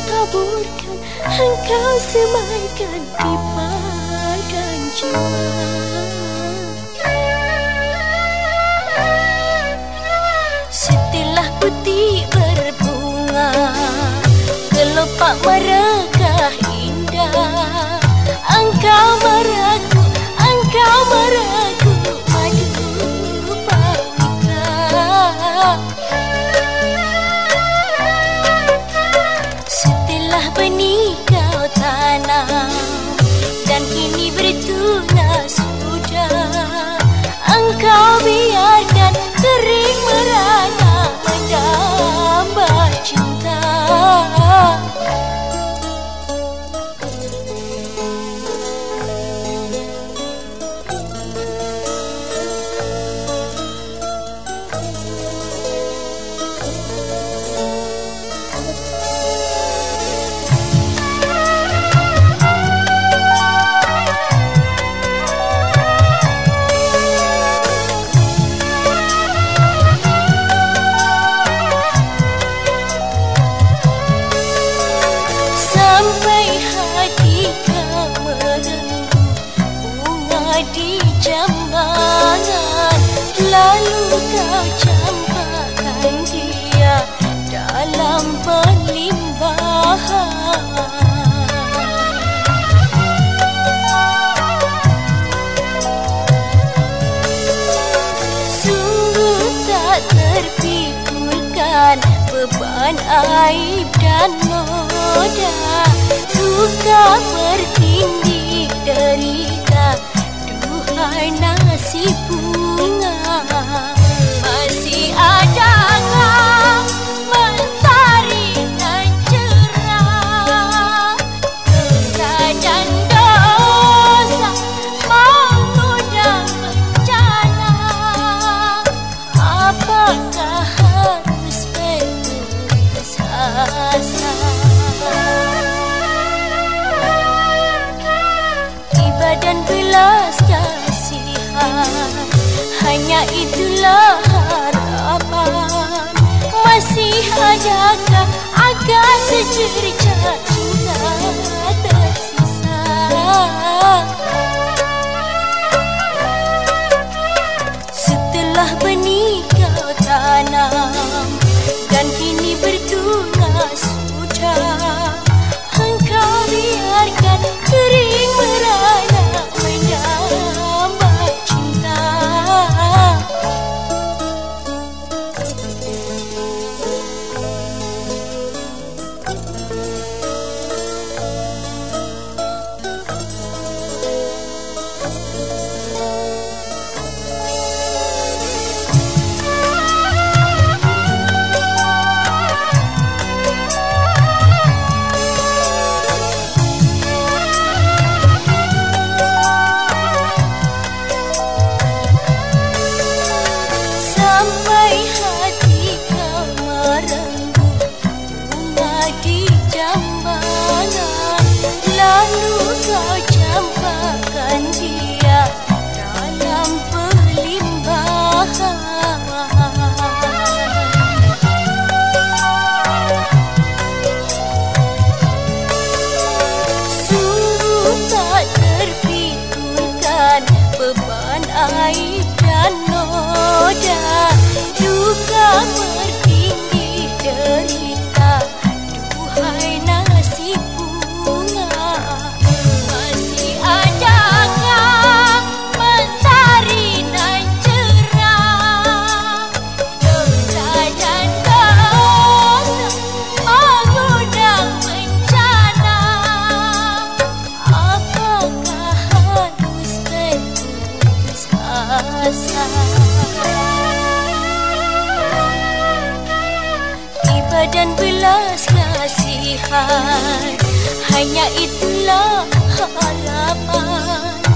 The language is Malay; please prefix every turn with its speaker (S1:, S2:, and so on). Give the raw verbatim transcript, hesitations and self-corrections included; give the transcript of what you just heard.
S1: kaburkan, engkau semaikan di padang jiwa. Setelah putih berbunga, kelopak merekah indah, engkau meragu, engkau meragu, madu pawika. Setelah benih kau tanam dan kini bertunas sudah, engkau biarkan kering merana mendamba cinta. Di jambangan, lalu kau campakkan dia dalam pelimbahan. Sungguh tak terpikirkan beban aib dan noda, duka bertindik derita, duhai nasib bunga. Masih adakah mentari nan cerah, dosa dan dosa menggoda bencana. Apakah harus berputus asa? Tiba dan belas kasihan, hanya itulah harapan. Masih adakah agar secerca cinta tersisa? Setelah benih kau tanam dan kini bertunas sudah, engkau biarkan kering merana mendamba cinta. Lalu kau campakkan dia dalam pelimbahan. Sungguh tak terpikirkan beban aib dan noda, duka bertindih derita, duhai nasib bunga. Masih adakah mentari nan cerah, dosa dan dosa mengundang bencana. Apakah harus berputus asa? Tiba dan belas kasihan, hanya itulah harapan.